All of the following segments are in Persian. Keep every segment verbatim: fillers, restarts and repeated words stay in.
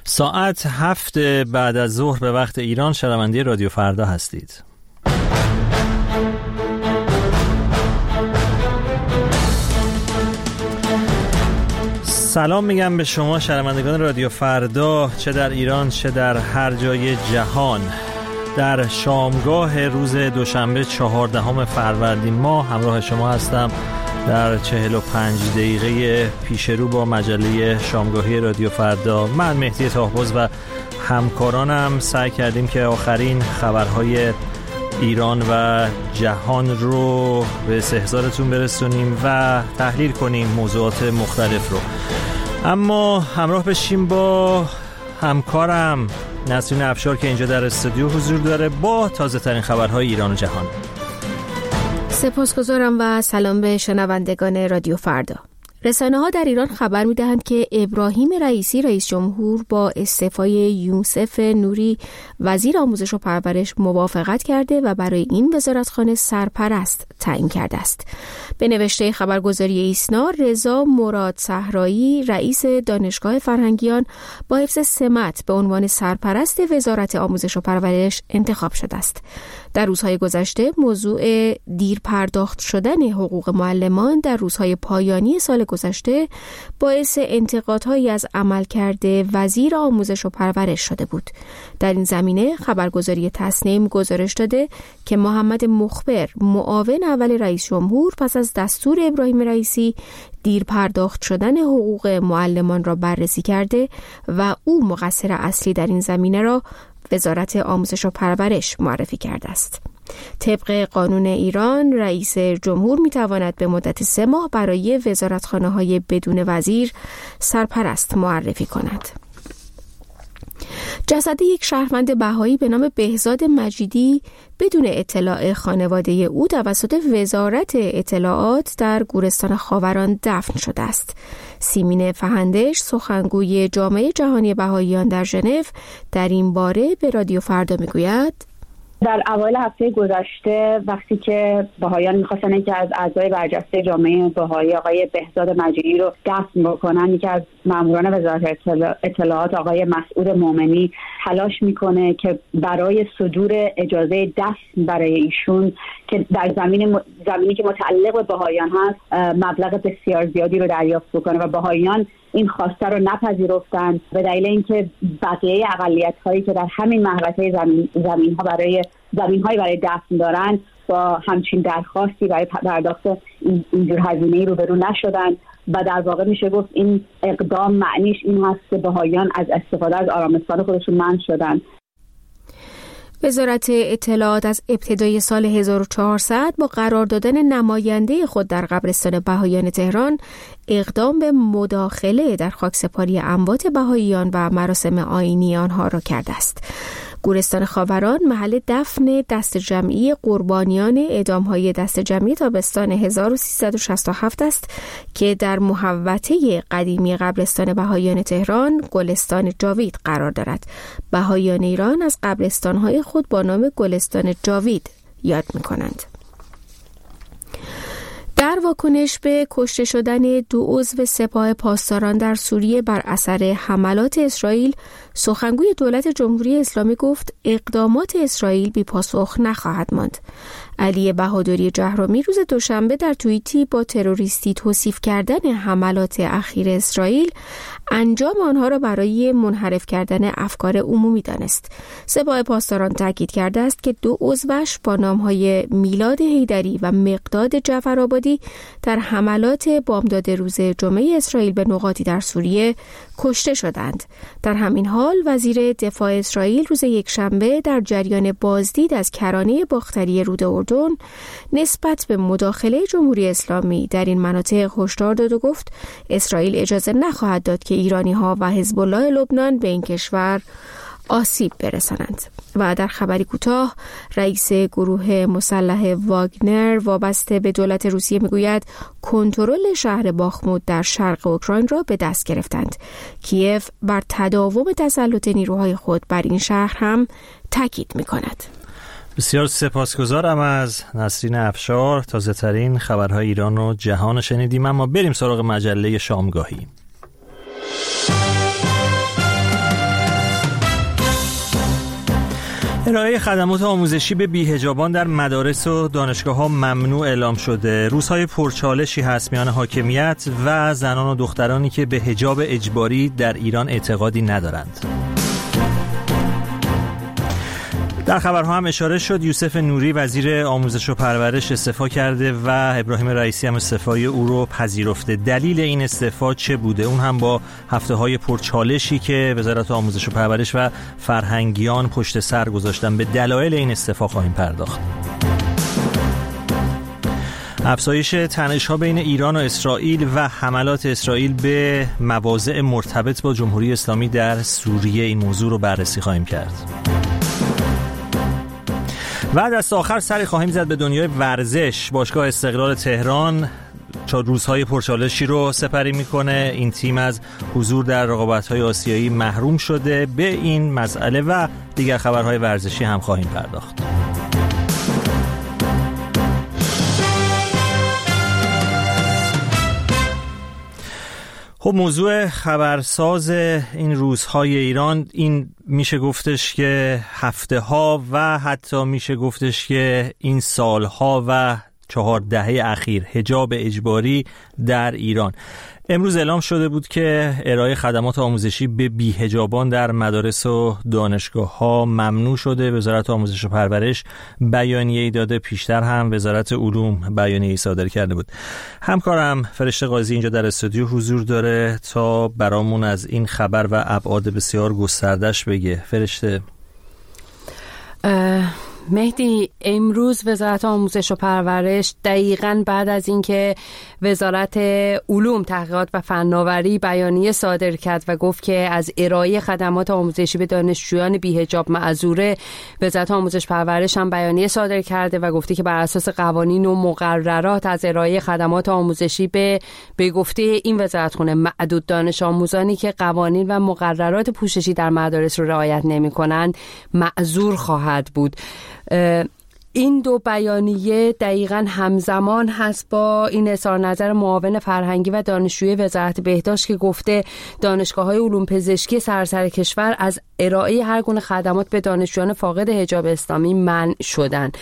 ساعت هفت بعد از ظهر به وقت ایران شنونده رادیو فردا هستید. سلام میگم به شما شنوندگان رادیو فردا، چه در ایران چه در هر جای جهان. در شامگاه روز دوشنبه چهاردهم فروردین ماه همراه شما هستم در چهل و پنج دقیقه پیش رو با مجله شامگاهی رادیو فردا. من مهدی طاهباز و همکارانم سعی کردیم که آخرین خبرهای ایران و جهان رو به استحضارتون برسونیم و تحلیل کنیم موضوعات مختلف رو. اما همراه بشیم با همکارم نسرین افشار که اینجا در استودیو حضور داره با تازه ترین خبرهای ایران و جهان. سپاسگزارم و سلام به شنوندگان رادیو فردا. رسانه‌ها در ایران خبر می‌دهند که ابراهیم رئیسی رئیس جمهور با استعفای یوسف نوری وزیر آموزش و پرورش موافقت کرده و برای این وزارتخانه سرپرست تعیین کرده است. به نوشته خبرگزاری ایسنا، رضا مراد صحرایی رئیس دانشگاه فرهنگیان با حفظ سمت به عنوان سرپرست وزارت آموزش و پرورش انتخاب شده است. در روزهای گذشته موضوع دیر پرداخت شدن حقوق معلمان در روزهای پایانی سال گذشته باعث انتقادهایی از عملکرد وزیر آموزش و پرورش شده بود. در این زمینه خبرگزاری تسنیم گزارش داده که محمد مخبر معاون اول رئیس جمهور پس از دستور ابراهیم رئیسی دیر پرداخت شدن حقوق معلمان را بررسی کرده و او مقصر اصلی در این زمینه را وزارت آموزش و پرورش معرفی کرده است. طبق قانون ایران رئیس جمهور میتواند به مدت سه ماه برای وزارتخانه‌های بدون وزیر سرپرست معرفی کند. جسد یک شهروند بهایی به نام بهزاد مجیدی بدون اطلاع خانواده او توسط وزارت اطلاعات در گورستان خاوران دفن شده است. سیمین فهندش سخنگوی جامعه جهانی بهاییان در ژنو در این باره به رادیو فردا میگوید: در اوایل هفته گذشته وقتی که بهاییان می‌خواستن که از اعضای برجسته جامعه بهایی آقای بهزاد مجیدی رو دفن بکنن، یکی از ماموران وزارت اطلاعات آقای مسعود مومنی تلاش میکنه که برای صدور اجازه دفن برای ایشون که در زمین زمینی که متعلق به بهاییان هست مبلغ بسیار زیادی رو دریافت بکنه و بهاییان این خواسته رو نپذیرفتن به دلیل اینکه بقیه اقلیت‌هایی که در همین محوطه زمین زمین‌ها برای زمین‌های برای دفن دارن با همچین درخواستی برای پرداخت اینجور هزینه‌ای روبرو نشدن و در واقع میشه گفت این اقدام معنیش این هست که بهاییان از استفاده از آرامستان خودشون منع شدن. وزارت اطلاعات از ابتدای سال هزار و چهارصد با قرار دادن نماینده خود در قبرستان بهاییان تهران اقدام به مداخله در خاکسپاری اموات بهاییان و مراسم آیینی آنها را کرده است. گورستان خاوران محل دفن دست جمعی قربانیان اعدام‌های دست جمعی تابستان هزار و سیصد و شصت و هفت است که در محوطه قدیمی قبرستان بهاییان تهران گلستان جاوید قرار دارد. بهاییان ایران از قبرستان‌های خود با نام گلستان جاوید یاد می‌کنند. در واکنش به کشته شدن دو عضو سپاه پاسداران در سوریه بر اثر حملات اسرائیل، سخنگوی دولت جمهوری اسلامی گفت اقدامات اسرائیل بی پاسخ نخواهد ماند. علی بهادری جهرمی روز دوشنبه در توییتی با تروریستی توصیف کردن حملات اخیر اسرائیل انجام آنها را برای منحرف کردن افکار عمومی دانست. سپاه پاسداران تاکید کرده است که دو عضوش با نامهای میلاد حیدری و مقداد جعفرآبادی در حملات بامداد روز جمعه اسرائیل به نقاطی در سوریه کشته شدند. در همین حال وزیر دفاع اسرائیل روز یکشنبه در جریان بازدید از کرانه باختری رود اردن نسبت به مداخله جمهوری اسلامی در این مناطق هشدار داد و گفت اسرائیل اجازه نخواهد داد که ایرانی‌ها و حزب الله لبنان به این کشور آسیب برسانند. و در خبری کوتاه رئیس گروه مسلح واگنر وابسته به دولت روسیه میگوید کنترل شهر باخموت در شرق اوکراین را به دست گرفتند. کیف بر تداوم تسلط نیروهای خود بر این شهر هم تاکید میکند. بسیار سپاسگزارم از نسرین افشار. تازه ترین خبرهای ایران و جهان شنیدیم، اما بریم سراغ مجله شامگاهی. ارائه خدمات آموزشی به بی‌حجابان در مدارس و دانشگاه‌ها ممنوع اعلام شده. روزهای پرچالشی هست میان حاکمیت و زنان و دخترانی که به حجاب اجباری در ایران اعتقادی ندارند. در خبرها هم اشاره شد یوسف نوری وزیر آموزش و پرورش استعفا کرده و ابراهیم رئیسی هم استعفای او رو پذیرفته. دلیل این استعفا چه بوده؟ اون هم با هفته‌های پرچالشی که وزارت آموزش و پرورش و فرهنگیان پشت سر گذاشتن به دلایل این استعفا خواهیم پرداخت. افزایش تنش‌ها بین ایران و اسرائیل و حملات اسرائیل به مواضع مرتبط با جمهوری اسلامی در سوریه، این موضوع رو بررسی خواهیم کرد. و دست آخر سری خواهیم زد به دنیای ورزش. باشگاه استقلال تهران چهار روزهای پرچالشی رو سپری میکنه. این تیم از حضور در رقابت‌های آسیایی محروم شده. به این مسئله و دیگر خبرهای ورزشی هم خواهیم پرداخت. خب موضوع خبرساز این روزهای ایران این میشه گفتش که هفته ها و حتی میشه گفتش که این سالها و چهار دهه اخیر حجاب اجباری در ایران. امروز اعلام شده بود که ارائه خدمات آموزشی به بی‌حجابان در مدارس و دانشگاه‌ها ممنوع شده. وزارت آموزش و پرورش بیانیه‌ای داده، پیشتر هم وزارت علوم بیانیه‌ای صادر کرده بود. همکارم فرشته قاضی اینجا در استودیو حضور داره تا برامون از این خبر و ابعاد بسیار گسترده‌اش بگه. فرشته. مهدی، امروز وزارت آموزش و پرورش دقیقاً بعد از اینکه وزارت علوم، تحقیقات و فناوری بیانیه صادر کرد و گفت که از ارائه خدمات آموزشی به دانشجویان بی‌حجاب معذوره، وزارت آموزش و پرورش هم بیانیه صادر کرده و گفته که بر اساس قوانین و مقررات از ارائه خدمات آموزشی به به گفته این وزارتخونه معدود دانش آموزانی که قوانین و مقررات پوششی در مدارس رو رعایت نمی‌کنند معذور خواهد بود. این دو بیانیه دقیقاً همزمان هست با این اظهار نظر معاون فرهنگی و دانشجوی وزارت بهداشت که گفته دانشگاه‌های علوم پزشکی سراسر کشور از ارائه هر گونه خدمات به دانشجویان فاقد حجاب اسلامی منع شدند.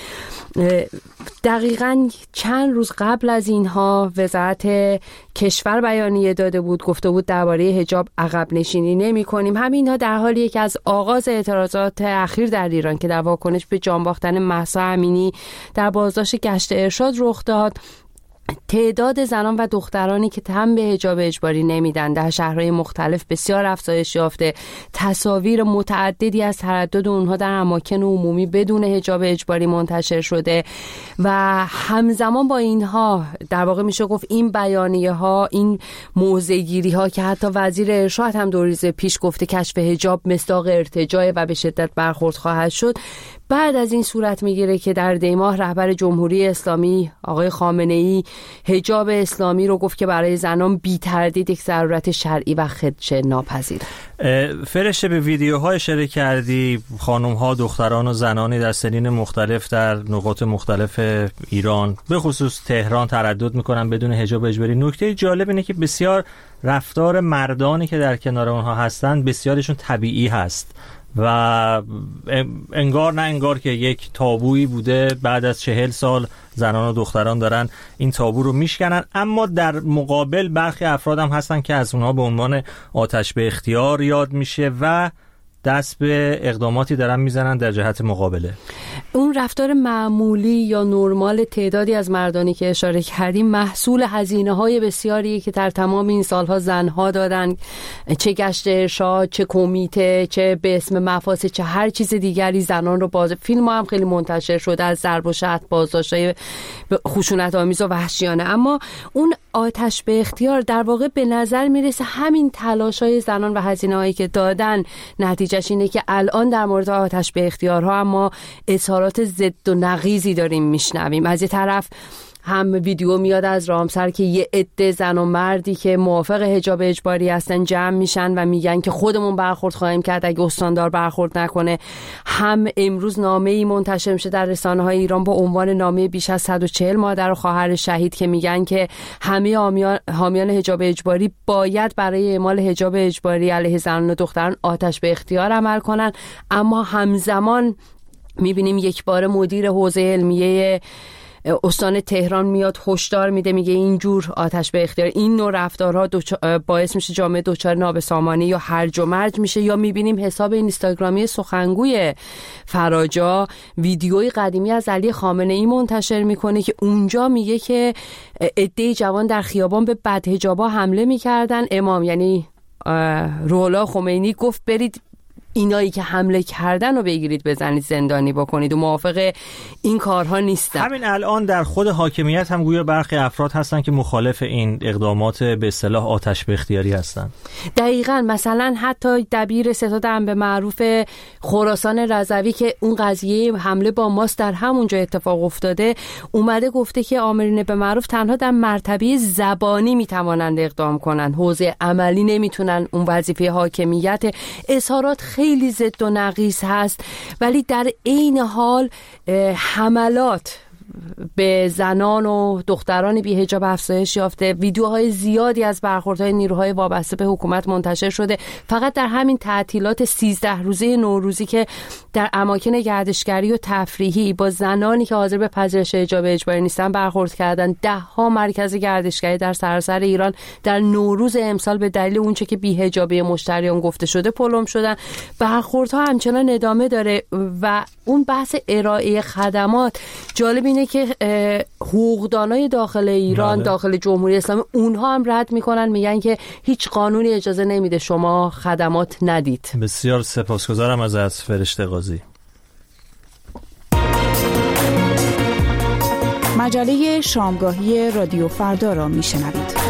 دقیقاً چند روز قبل از اینها وزارت کشور بیانیه داده بود، گفته بود درباره حجاب عقب نشینی نمی کنیم. همینها در حالیه که از آغاز اعتراضات اخیر در ایران که در واکنش به جان باختن مهسا امینی در بازداشت گشت ارشاد رخ داد، تعداد زنان و دخترانی که تن به حجاب اجباری نمیدن در شهرهای مختلف بسیار افزایش یافته. تصاویر متعددی از تردد اونها در اماکن عمومی بدون حجاب اجباری منتشر شده و همزمان با اینها در واقع میشه گفت این بیانیه ها، این موضع‌گیری ها که حتی وزیر ارشاد هم دو روز پیش گفته کشف حجاب مصداق ارتجاع و به شدت برخورد خواهد شد، بعد از این صورت میگیره که در دیماه رهبر جمهوری اسلامی آقای خامنه‌ای حجاب اسلامی رو گفت که برای زنان بی تردید یک ضرورت شرعی و خدشه ناپذیره. فرشته، به ویدیوها اشاره کردی، خانم‌ها، دختران و زنانی در سنین مختلف در نقاط مختلف ایران به خصوص تهران تردد میکنن بدون حجاب اجباری. نکته جالب اینه که بسیار رفتار مردانی که در کنار اونها هستن بسیارشون طبیعی هست و انگار نه انگار که یک تابویی بوده. بعد از چهل سال زنان و دختران دارن این تابو رو میشکنن، اما در مقابل برخی افراد هم هستن که از اونها به عنوان آتش به اختیار یاد میشه و دست به اقداماتی دارن میزنن در جهت مقابله. اون رفتار معمولی یا نرمال تعدادی از مردانی که اشاره کردیم محصول هزینه‌های بسیاری که در تمام این سالها زنها دادن، چه گشت ارشاد، چه کمیته، چه به اسم مفاسد، چه هر چیز دیگری زنان رو باز. فیلم هم خیلی منتشر شده از ضرب و شتم، بازداشت‌های خشونت آمیز و وحشیانه، اما اون آتش به اختیار در واقع به نظر میرسه همین تلاش‌های زنان و هزینه‌هایی که دادن نتیجهش اینه که الان در مورد آتش به اختیارها اما اظهارات ضد و نقیضی داریم میشنویم. از یه طرف هم ویدیو میاد از رامسر که یه عده زن و مردی که موافق حجاب اجباری هستن جمع میشن و میگن که خودمون برخورد خواهیم کرد اگه استاندار برخورد نکنه. هم امروز نامه‌ای منتشر میشه در رسانه‌های ایران با عنوان نامه بیش از صد و چهل مادر و خواهر شهید که میگن که همه حامیان حجاب اجباری باید برای اعمال حجاب اجباری علیه زنان و دختران آتش به اختیار عمل کنن، اما همزمان میبینیم یک بار مدیر حوزه علمیه استان تهران میاد هشدار میده، میگه اینجور آتش به اختیار، این نوع رفتارها باعث میشه جامعه دچار نابسامانی یا هرج و مرج میشه. یا میبینیم حساب اینستاگرامی سخنگوی فراجا ویدیوی قدیمی از علی خامنه ای منتشر میکنه که اونجا میگه که عده جوان در خیابان به بدحجابا حمله میکردن. امام یعنی روح‌الله خمینی گفت برید اینایی که حمله کردن رو بگیرید بزنید زندانی بکنید و موافق این کارها نیستن. همین الان در خود حاکمیت هم گویا برخی افراد هستن که مخالف این اقدامات به اصطلاح آتش به اختیاری هستن. دقیقاً. مثلا حتی دبیر ستاد انبه معروف خراسان رضوی که اون قضیه حمله با ماست در همونجا اتفاق افتاده، اومده گفته که آمرین به معروف تنها در مرتبه زبانی میتوانند اقدام کنن، حوزه عملی نمیتونن. اون وظیفه حاکمیت. اظهارات خیلی ضد و نقیض هست، ولی در عین حال حملات به زنان و دختران بی‌حجاب افزایش یافته. ویدیوهای زیادی از برخوردهای نیروهای وابسته به حکومت منتشر شده. فقط در همین تعطیلات سیزده روزه نوروزی که در اماکن گردشگری و تفریحی با زنانی که حاضر به پذیرش حجاب اجباری نیستن برخورد کردن. ده ها مرکز گردشگری در سراسر ایران در نوروز امسال به دلیل اونچه که بی‌حجابی مشتریان گفته شده پلم شدن. برخوردها همچنان ادامه داره و اون بحث ارائه خدمات جالب اینه که حقوقدانای داخل ایران بله. داخل جمهوری اسلامی اونها هم رد میکنن، میگن که هیچ قانونی اجازه نمیده شما خدمات ندید. بسیار سپاسگزارم ازت فرشته قاضی. مجله شامگاهی رادیو فردا را میشنوید.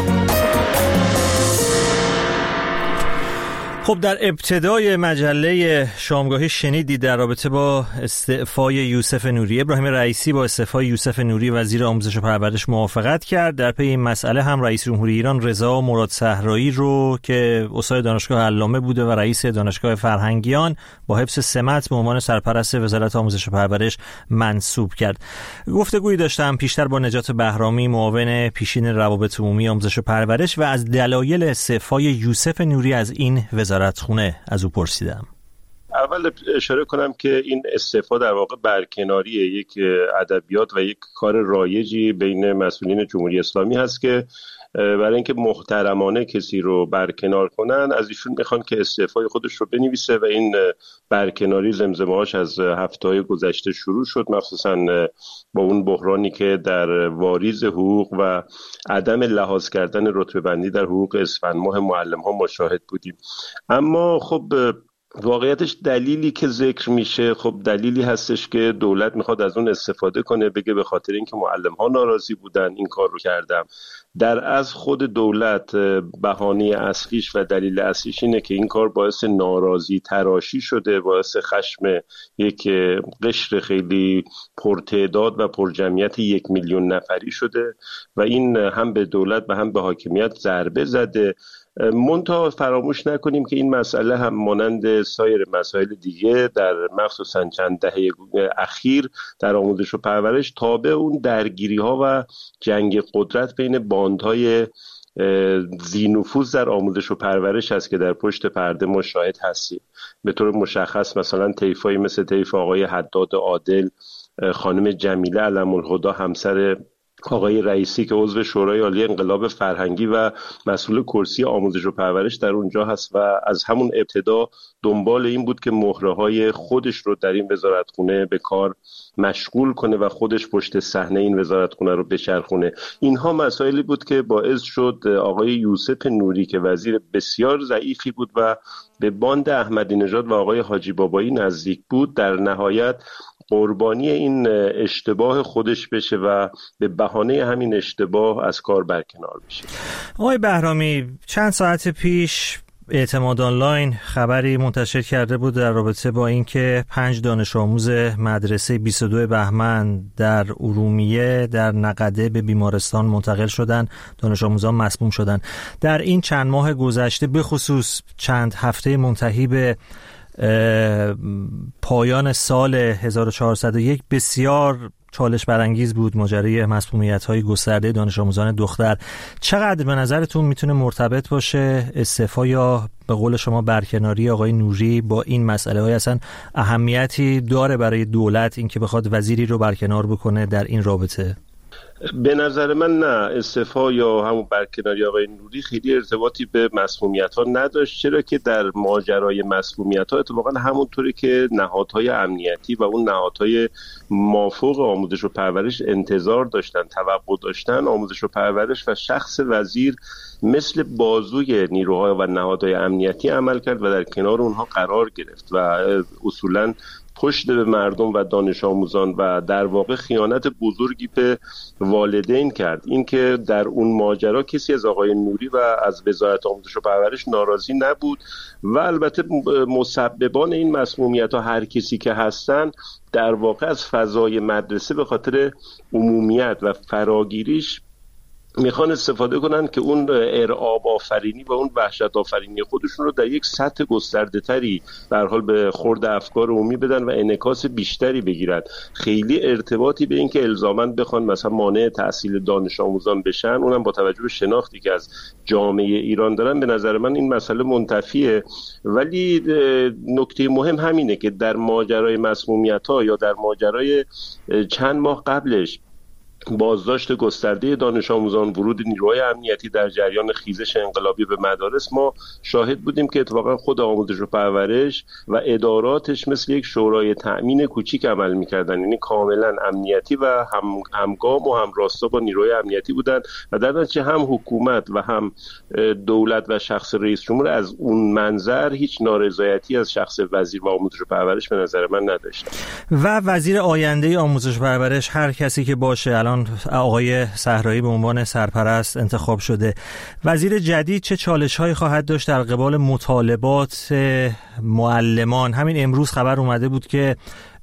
خب در ابتدای مجله شامگاهی شنیدید در رابطه با استعفای یوسف نوری. ابراهیم رئیسی با استعفای یوسف نوری وزیر آموزش و پرورش موافقت کرد. در پی این مسئله هم رئیس جمهوری ایران رضا مراد صحرایی رو که استاد دانشگاه علامه بوده و رئیس دانشگاه فرهنگیان با حفظ سمت به عنوان سرپرست وزارت آموزش و پرورش منصوب کرد. گفتگویی داشتم پیشتر با نجات بهرامی معاون پیشین روابط عمومی آموزش و پرورش و از دلایل استعفای یوسف نوری از این وزارت خونه از او پرسیدم. اول اشاره کنم که این استعفا در واقع برکناری یک ادبیات و یک کار رایجی بین مسئولین جمهوری اسلامی هست که برای اینکه محترمانه کسی رو برکنار کنن از ایشون میخوان که استعفای خودش رو بنویسه و این برکناری زمزمه‌هاش از هفته‌های گذشته شروع شد، مخصوصا با اون بحرانی که در واریز حقوق و عدم لحاظ کردن رتبه بندی در حقوق اسفند ماه معلم‌ها ما شاهد بودیم. اما خب واقعیتش دلیلی که ذکر میشه خب دلیلی هستش که دولت میخواد از اون استفاده کنه، بگه به خاطر اینکه معلم‌ها ناراضی بودن این کار رو کردم. در از خود دولت بهانه اصلیش و دلیل اصلیش اینه که این کار باعث ناراضی تراشی شده، باعث خشم یک قشر خیلی پرتعداد و پرجمعیت یک میلیون نفری شده و این هم به دولت و هم به حاکمیت ضربه زده. منتها فراموش نکنیم که این مسئله هم مانند سایر مسائل دیگه در مخصوصا چند دهه اخیر در آموزش و پرورش تابع اون درگیری ها و جنگ قدرت بین باندهای ذی‌نفوذ در آموزش و پرورش هست که در پشت پرده ما شاهد هستیم. به طور مشخص مثلا طیفایی مثل طیف آقای حداد عادل، خانم جمیله علم‌الهدی همسر آقای رئیسی که عضو شورای عالی انقلاب فرهنگی و مسئول کرسی آموزش و پرورش در اونجا هست و از همون ابتدا دنبال این بود که مهره‌های خودش رو در این وزارتخونه به کار مشغول کنه و خودش پشت صحنه این وزارتخونه رو بچرخونه. اینها مسائلی بود که باعث شد آقای یوسف نوری که وزیر بسیار ضعیفی بود و به باند احمدی نژاد و آقای حاجی بابایی نزدیک بود در نهایت قربانی این اشتباه خودش بشه و به بهانه همین اشتباه از کار برکنار بشه. آقای بهرامی، چند ساعت پیش اعتماد آنلاین خبری منتشر کرده بود در رابطه با اینکه پنج دانش آموز مدرسه بیست و دو بهمن در ارومیه در نقده به بیمارستان منتقل شدن، دانش آموزان مسموم شدن. در این چند ماه گذشته به خصوص چند هفته منتهی به پایان سال هزار و چهارصد و یک بسیار چالش برانگیز بود ماجرای مسمومیت‌های گسترده دانش آموزان دختر. چقدر به نظرتون میتونه مرتبط باشه استعفا یا به قول شما برکناری آقای نوری با این مسئله های اصلا اهمیتی داره برای دولت اینکه بخواد وزیری رو برکنار بکنه در این رابطه؟ به نظر من نه، استعفا یا همون برکناری آقای نوری خیلی ارتباطی به مسمومیت‌ها نداشت، چرا که در ماجرای مسمومیت‌ها اتفاقا همونطوری که نهادهای امنیتی و اون نهادهای مافوق آموزش و پرورش انتظار داشتن، توقع داشتن، آموزش و پرورش و شخص وزیر مثل بازوی نیروهای و نهادهای امنیتی عمل کرد و در کنار اونها قرار گرفت و اصولاً پشت به مردم و دانش آموزان و در واقع خیانت بزرگی به والدین کرد. اینکه در اون ماجرا کسی از آقای نوری و از وزارت آموزش و پرورش ناراضی نبود و البته مسببان این مسمومیت‌ها هر کسی که هستن در واقع از فضای مدرسه به خاطر عمومیت و فراگیریش میخوان استفاده کنن که اون ارعاب آفرینی و اون وحشت آفرینی خودشون رو در یک سطح گسترده تری به هر حال به خورد افکار عمومی بدن و انعکاس بیشتری بگیرن. خیلی ارتباطی به این که الزاماً بخوان مثلا مانع تحصیل دانش آموزان بشن، اونم با توجه به شناختی که از جامعه ایران دارن، به نظر من این مسئله منتفیه. ولی نکته مهم همینه که در ماجرای مسمومیت‌ها یا در ماجرای چند ماه قبلش بازداشت گسترده دانش آموزان، ورود نیروهای امنیتی در جریان خیزش انقلابی به مدارس، ما شاهد بودیم که اتفاقا خود آموزش و پرورش و اداراتش مثل یک شورای تأمین کوچیک عمل می‌کردن، یعنی کاملا امنیتی و هم همگام و همراستا با نیروهای امنیتی بودن و در نتیجه هم حکومت و هم دولت و شخص رئیس جمهور از اون منظر هیچ نارضایتی از شخص وزیر و آموزش و پرورش به نظر من نداشت. و وزیر آینده آموزش و پرورش هر کسی که باشه، الان آقای صحرایی به عنوان سرپرست انتخاب شده، وزیر جدید چه چالش‌هایی خواهد داشت در قبال مطالبات معلمان؟ همین امروز خبر اومده بود که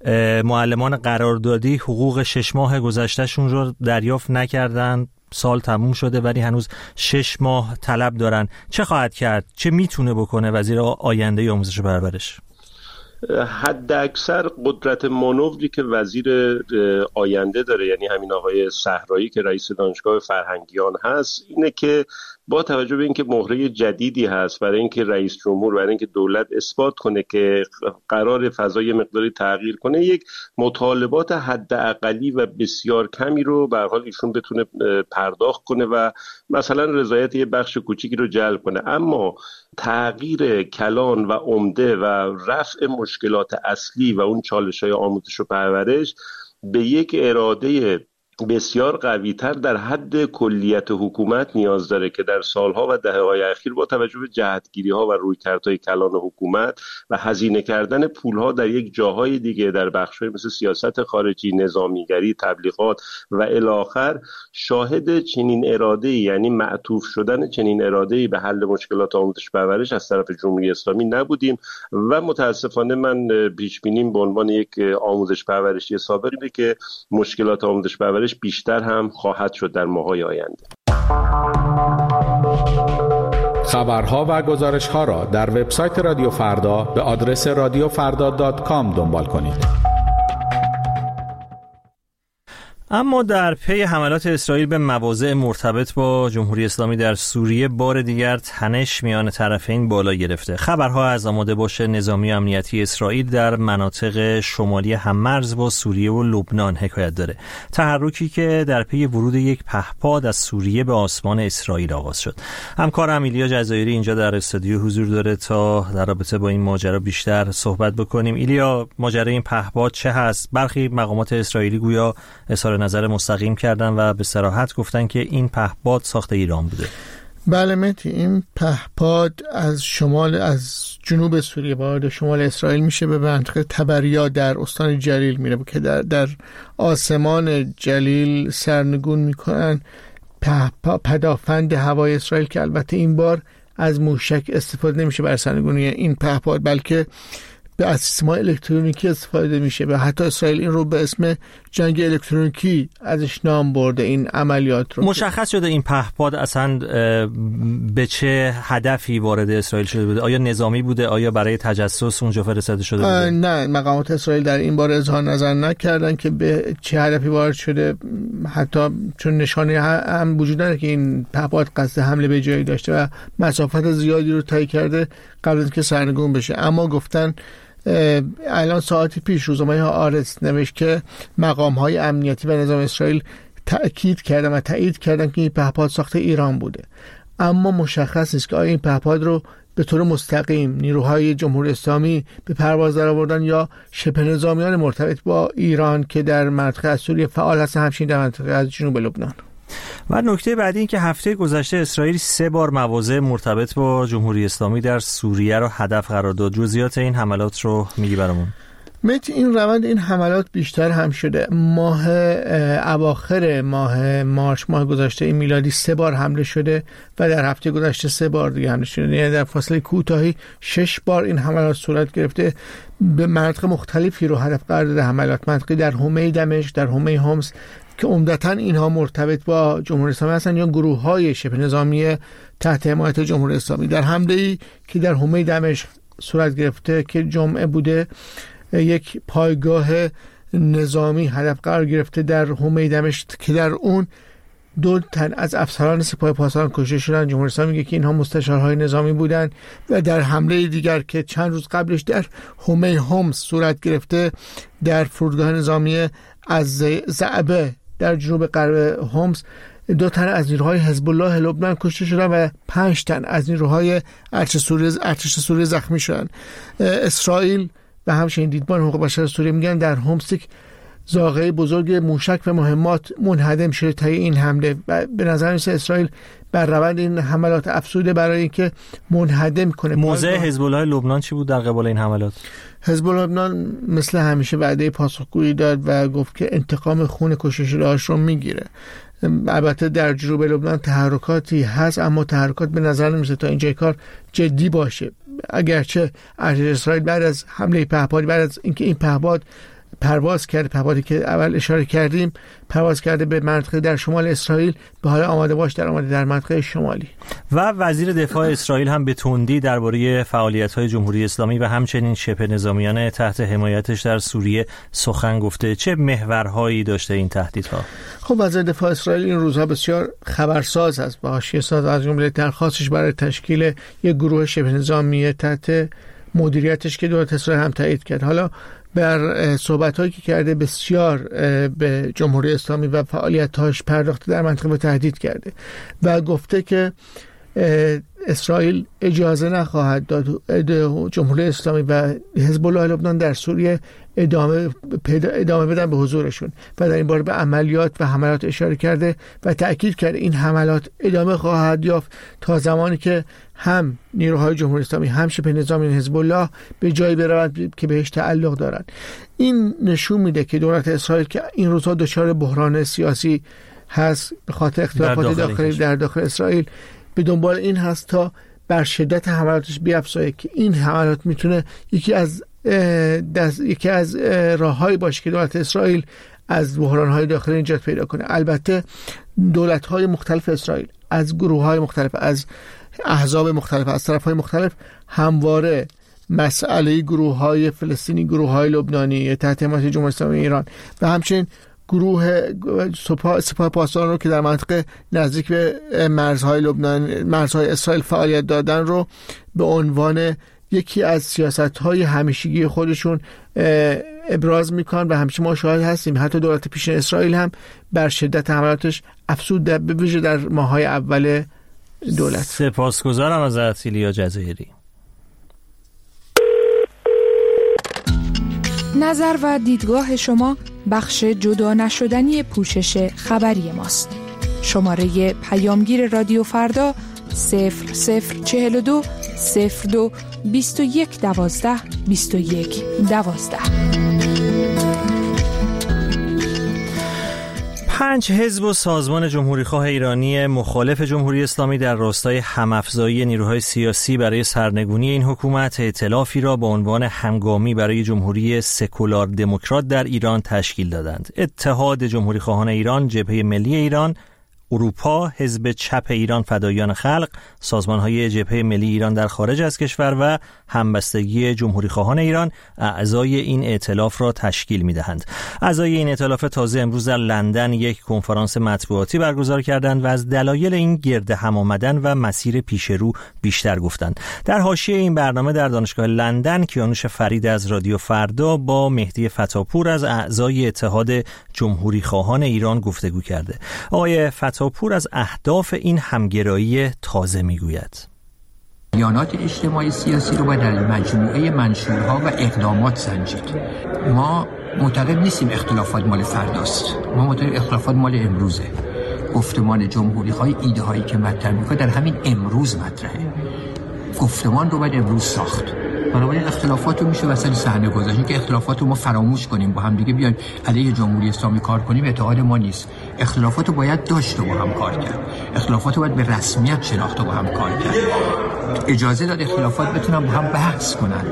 معلمان قراردادی حقوق شش ماه گذشتهشون رو دریافت نکردن، سال تموم شده ولی هنوز شش ماه طلب دارن. چه خواهد کرد؟ چه میتونه بکنه وزیر آینده آموزش و پرورش؟ حد اکثر قدرت مانوری که وزیر آینده داره، یعنی همین آقای صحرایی که رئیس دانشگاه فرهنگیان هست، اینه که با توجه به اینکه مهره جدیدی هست برای اینکه رئیس جمهور، برای اینکه دولت اثبات کنه که قرار فضای مقداری تغییر کنه، یک مطالبات حداقلی و بسیار کمی رو به هر حال ایشون بتونه پرداخت کنه و مثلا رضایت یه بخش کوچیکی رو جلب کنه. اما تغییر کلان و عمده و رفع مشکلات اصلی و اون چالش‌های آموزش و پرورش به یک اراده بسیار قوی‌تر در حد کلیت حکومت نیاز داره که در سالها و دهه‌های اخیر با توجه به جهتگیری‌ها و رویکردهای کلان حکومت و هزینه کردن پول‌ها در یک جاهای دیگه، در بخش‌های مثل سیاست خارجی، نظامیگری، تبلیغات و الی آخر، شاهد چنین اراده‌ای، یعنی معطوف شدن چنین اراده‌ای به حل مشکلات آموزش و پرورش از طرف جمهوری اسلامی نبودیم و متاسفانه من پیش بینیم به عنوان یک آموزش پرورشی سابق اینه که مشکلات آموزش پرورش بیشتر هم خواهد شد در ماه‌های آینده. خبرها و گزارش‌ها را در وبسایت رادیو فردا به آدرس رادیو فردا دات کام دنبال کنید. اما در پی حملات اسرائیل به مواضع مرتبط با جمهوری اسلامی در سوریه، بار دیگر تنش میان طرفین بالا گرفته. خبرها از آماده باش نظامی و امنیتی اسرائیل در مناطق شمالی هممرز با سوریه و لبنان حکایت داره. تحرکی که در پی ورود یک پهپاد از سوریه به آسمان اسرائیل آغاز شد. همکارم ایلیا جزایری اینجا در استودیو حضور داره تا در رابطه با این ماجرا بیشتر صحبت بکنیم. ایلیا، ماجرای این پهپاد چه هست؟ برخی مقامات اسرائیلی گویا اظهار نظر مستقیم کردن و به صراحت گفتن که این پهپاد ساخت ایران بوده. بله مهدی، این پهپاد از شمال از جنوب سوریه وارد شمال اسرائیل میشه، به منطقه تبریا در استان جلیل میره که در در آسمان جلیل سرنگون میکنن پدافند هوای اسرائیل، که البته این بار از موشک استفاده نمیشه بر سرنگونی این پهپاد، بلکه از سیستم‌های الکترونیکی استفاده میشه و حتی اسرائیل این رو به اسم جنگ الکترونیکی ازش نام برده این عملیات رو. مشخص شده این پهپاد اصلا به چه هدفی وارد اسرائیل شده بوده؟ آیا نظامی بوده؟ آیا برای تجسس اونجا فرستاده شده بوده؟ نه، مقامات اسرائیل در این باره اظهار نظر نکردن که به چه هدفی وارد شده، حتی چون نشانه هم وجود نداره که این پهپاد قصد حمله به جایی داشته و مسافت زیادی رو طی کرده قبل از اینکه سرنگون بشه. اما گفتن الان ساعتی پیش روزنامه آرتس نوشت که مقام‌های امنیتی و نظام اسرائیل تأکید کردن و تایید کردن که این پهپاد ساخت ایران بوده، اما مشخص نیست که آیا این پهپاد رو به طور مستقیم نیروهای جمهوری اسلامی به پرواز درآوردن یا شبه نظامیان مرتبط با ایران که در منطقه از سوریه فعال هستن، همچنین در منطقه از جنوب لبنان. و نکته بعدی این که هفته گذشته اسرائیل سه بار مواضع مرتبط با جمهوری اسلامی در سوریه رو هدف قرار داد. جزئیات این حملات رو میگی برامون؟ مت این روند این حملات بیشتر هم شده. ماه اواخر ماه مارس ماه گذشته این میلادی سه بار حمله شده و در هفته گذشته سه بار دیگه حمله شده، یعنی در فاصله کوتاهی شش بار این حملات صورت گرفته. به مناطق مختلفی رو هدف قرار داده حملات، منطقه در حومه دمشق، در حومه حمص که عمدتاً اینها مرتبط با جمهوری اسلامی هستند یا گروه‌های شبه نظامی تحت حمایت جمهوری اسلامی. در حمله‌ای که در حومه دمشق صورت گرفته که جمعه بوده، یک پایگاه نظامی هدف قرار گرفته در حومه دمشق که در اون دو تن از افسران سپاه پاسداران کشته شدن. جمهوری اسلامی میگه که اینها مستشارهای نظامی بودن. و در حمله دیگر که چند روز قبلش در حومه حمص صورت گرفته، در فرودگاه نظامی از زعبه در جنوب غرب حمص، دو تن از نیروهای حزب الله لبنان کشته شدن و پنج تن از نیروهای ارتش سوریه ارتش سوریه زخمی شدن. اسرائیل و همچنین دیدبان حقوق بشر سوریه میگن در حمص زاغه بزرگ موشک و مهمات منهدم شده تا این حمله و به نظر میاد اسرائیل بر روند این حملات افسوده برای اینکه منهدم کنه. موضع حزب الله لبنان چی بود در قبال این حملات؟ حزب الله لبنان مثل همیشه وعده پاسخگویی داد و گفت که انتقام خون کشته شده‌هاش رو میگیره. البته در جنوب لبنان تحرکاتی هست، اما تحرکات به نظر نمیسه تا اینجای کار جدی باشه. اگرچه ارتش اسرائیل بعد از حمله پهپادی، بعد از اینکه این پهپاد پرواز کرده، پهپادی که اول اشاره کردیم پرواز کرده به منطقه در شمال اسرائیل، به حال آماده باش در آماده در منطقه شمالی. و وزیر دفاع اسرائیل هم به تندی درباره فعالیت‌های جمهوری اسلامی و همچنین شبه نظامیان تحت حمایتش در سوریه سخن گفته. چه محورهایی داشته این تهدیدها؟ خب وزیر دفاع اسرائیل این روزها بسیار خبرساز است و حاشیه‌ساز، از جمله درخواستش برای تشکیل یک گروه شبه نظامی تحت مدیریتش که دولت اسرائیل هم تایید کرد. حالا بر صحبت‌هایی که کرده بسیار به جمهوری اسلامی و فعالیت‌هاش پرداخته، در منطقه تهدید کرده و گفته که اسرائیل اجازه نخواهد داد جمهوری اسلامی و حزب الله لبنان در سوریه ادامه ادامه بدن به حضورشون و در این باره به عملیات و حملات اشاره کرده و تأکید کرده این حملات ادامه خواهد یافت تا زمانی که هم نیروهای جمهوری اسلامی هم شبه نظامیان حزب الله به جایی بروند که بهش تعلق دارند. این نشون میده که دولت اسرائیل که این روزها دچار بحران سیاسی هست به خاطر اختلافات داخلی در داخل اسرائیل، به دنبال این هست تا بر شدت حملاتش بیفزایه که این حملات میتونه یکی از دست، یکی از راههایی باشه که دولت اسرائیل از بحران‌های داخلی نجات پیدا کنه. البته دولت‌های مختلف اسرائیل از گروه‌های مختلف، از احزاب مختلف، از طرف‌های مختلف همواره مسئله گروه‌های فلسطینی، گروه‌های لبنانی تحت حمایت جمهوری اسلامی ایران و همچنین گروه سپاه, سپاه پاسداران رو که در منطقه نزدیک به مرزهای لبنان، مرزهای اسرائیل فعالیت دادن رو به عنوان یکی از سیاست‌های همیشگی خودشون ابراز میکنن و همیشه ما شاهد هستیم. حتی دولت پیشین اسرائیل هم بر شدت حملاتش افزود، به ویژه در ماه‌های اول دولت. سپاسگزارم ازت ایلیا جزایری. نظر و دیدگاه شما بخش جدا نشدنی پوشش خبری ماست. شماره پیامگیر رادیو فردا صفر صفر چهل و دو صفر دو بیست و یک دوازده بیست و یک دوازده. پنج حزب و سازمان جمهوریخواه ایرانی مخالف جمهوری اسلامی در راستای هم‌افزایی نیروهای سیاسی برای سرنگونی این حکومت ائتلافی را با عنوان همگامی برای جمهوری سکولار دموکرات در ایران تشکیل دادند. اتحاد جمهوریخواهان ایران، جبهه ملی ایران، اروپا، حزب چپ ایران فداییان خلق، سازمان‌های جبهه ملی ایران در خارج از کشور و همبستگی جمهوریخواهان ایران اعضای این ائتلاف را تشکیل می‌دهند. اعضای این ائتلاف تازه امروز در لندن یک کنفرانس مطبوعاتی برگزار کردند و از دلایل این گرد هم آمدن و مسیر پیشرو بیشتر گفتند. در حاشیه این برنامه در دانشگاه لندن کیانوش فرید از رادیو فردا با مهدی فتاپور از اعضای اتحاد جمهوریخواهان ایران گفتگو کرده. آقای فتاپور از اهداف این همگرایی تازه میگوید. دیانات اجتماعی سیاسی رو باید در مجموعه منشورها و اقدامات سنجید. ما معتقد نیستیم اختلافات مال فرداست، ما معتقد اختلافات مال امروزه. گفتمان جمهوری‌خواه ایده هایی که مطرح می‌کنه در همین امروز مطرحه. گفتمان رو باید امروز ساخت. بنابراین اختلافات رو میشه وسط صحنه گذاشت. که اختلافات رو ما فراموش کنیم، با هم دیگه بیایم علیه جمهوری اسلامی کار کنیم، اعتقاد ما نیست. اختلافات رو باید داشت و با هم کار کرد. اختلافات رو باید به رسمیت شناخت و با هم کار کرد. اجازه داد اختلافات بتونن با هم بحث کنن.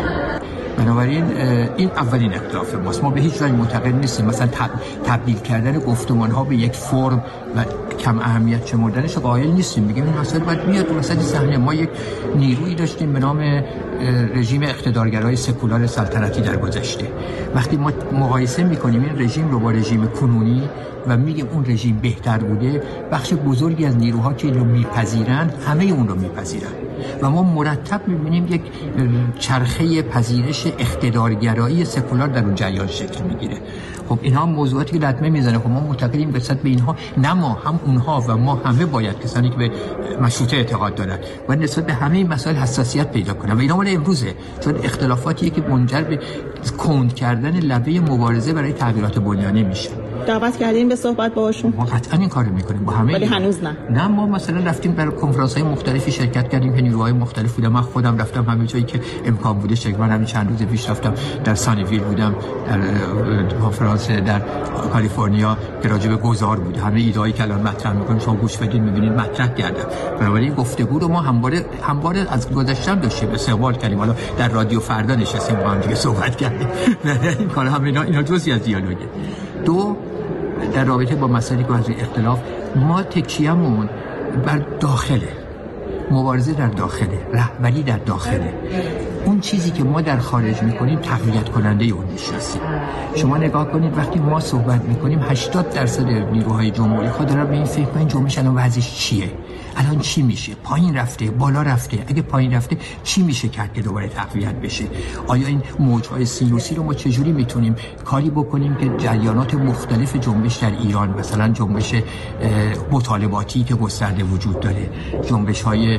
بنابراین این اولین اختلاف ماست. ما به هیچ وجه معتقد نیستیم مثلا تبدیل کردن گفتمان ها به یک فرم و کم اهمیت شمردنش قائل نیستیم. میگیم این مسئله باید بیاد وسط صحنه. ما یک نیرویی داشتیم به نام رژیم اقتدارگرای سکولار سلطنتی در گذشته. وقتی ما مقایسه میکنیم این رژیم رو با رژیم کنونی و میگیم اون رژیم بهتر بوده، بخش بزرگی از نیروها که این رو میپذیرن همه اون رو میپذیرن و ما مرتب میبینیم یک چرخه پذیرش اقتدارگرایی سکولار در اون جریان شکل میگیره. خب اینها موضوعاتی که لطمه میزنه. خب ما معتقدیم نسبت به اینها نه ما هم اونها و ما همه باید کسانی که به مشروطه اعتقاد دارن و نسبت به همه این مسائل حساسیت پیدا کنن و اینا مال امروزه، چون اختلافاتیه که منجر به کند کردن لبه مبارزه برای تغییرات بنیانی میشه. دعوت کردین به صحبت باهاشون؟ ما قطعا این کارو میکنیم با همه، ولی هنوز نه. نه ما مثلا رفتیم برای کنفرانس‌های مختلفی شرکت کردیم که نیروهای مختلف بودن. من خودم رفتم همه جایی که امکان بوده شرکت کردم. همین چند روز پیش رفتم در سانیویل بودم، در کنفرانس در کالیفرنیا که راجع به گذار بود. همه ایده‌ای که الان مطرح می‌کنیم شما گوش بدین می‌بینید مطرح کردم. بنابراین گفتگو رو ما همواره همواره از گذشته داشتیم استقبال کردیم. حالا در رادیو فردا نشستیم با هم دیگه صحبت کردیم. این کار هم اینا اینا جزئی از دیالوگه. دو، در رابطه با مسائلی که از اختلاف ما تکیه‌مون بر داخله، مبارزه در داخله، رهبری در داخله. اون چیزی که ما در خارج میکنیم تقویت کننده اون میشناسیم. شما نگاه کنید وقتی ما صحبت میکنیم هشتاد درصد نیروهای جمهوری خود دارن به این فکر کنن جنبش الان وضعش چیه، الان چی میشه، پایین رفته بالا رفته، اگه پایین رفته چی میشه کرد که دوباره تقویت بشه. آیا این موجهای سینوسی رو ما چجوری میتونیم کاری بکنیم که جریانات مختلف جنبش در ایران، مثلا جنبش مطالباتی که گسترده وجود داره، جنبش های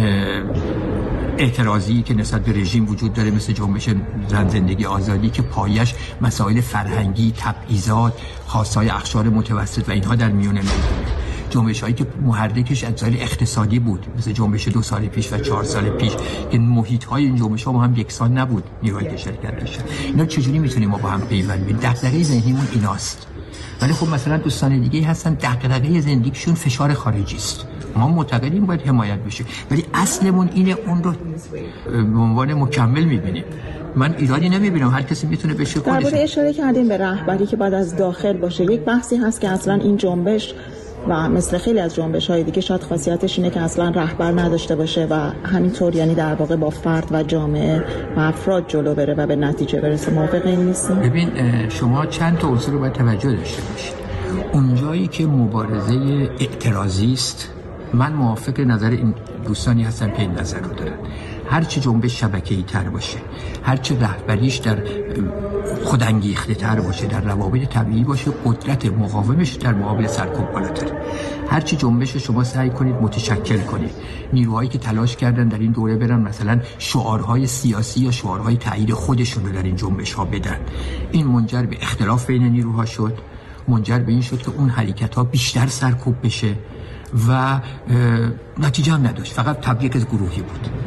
اعتراضی که نسبت به رژیم وجود داره، مثل جنبش زن زندگی آزادی که پایش مسائل فرهنگی، تبعیضات، خواستهای اقشار متوسط و اینها در میون میگیره، جنبش هایی که محرکش از نظر اقتصادی بود مثل جنبش دو سال پیش و چهار سال پیش که محیط های این جنبش ها با هم یکسان نبود نیروهایی که شرکت داشتن. اینا چجوری میتونیم ما با هم پیوند بدیم؟ دغدغه ذهنیمون ایناست. ولی خب مثلا دوستان دیگه هستن دغدغه زندگیشون فشار خارجی است. ما معتقدیم باید حمایت بشه، ولی اصلمون اینه، اون رو به عنوان مکمل میبینیم. من ایرادی نمیبینم، هر کسی میتونه بشه خودش. درباره اشاره کردیم به رهبری که باید از داخل باشه. یک بحثی هست که اصلا این جنبش و مثل خیلی از جنبش‌های دیگه شاید خاصیتش اینه که اصلا رهبر نداشته باشه و همینطور یعنی در واقع با فرد و جامعه و افراد جلو بره و به نتیجه برسه. موافق این نیستین؟ ببین شما چند تا عنصر رو باید توجه داشته باشید. اونجایی که مبارزه اعتراضی است، من موافق نظر این دوستانی هستم که این نظر رو دارن. هرچی جنبش شبکه‌ای تر باشه، هرچی رهبریش در خودانگیخته تر باشه، در روابط طبیعی باشه، قدرت مقاومش در مقابل سرکوب بالاتر. هرچی جنبش شما سعی کنید متشکل کنید، نیروهایی که تلاش کردن در این دوره برن مثلا شعارهای سیاسی یا شعارهای تایید خودشون رو در این جنبش ها بدن، این منجر به اختلاف بین نیروها شد، منجر به این شد که اون حرکت ها بیشتر سرکوب بشه و نتیجه هم نداشت، فقط تبلیغ از گروهی بود.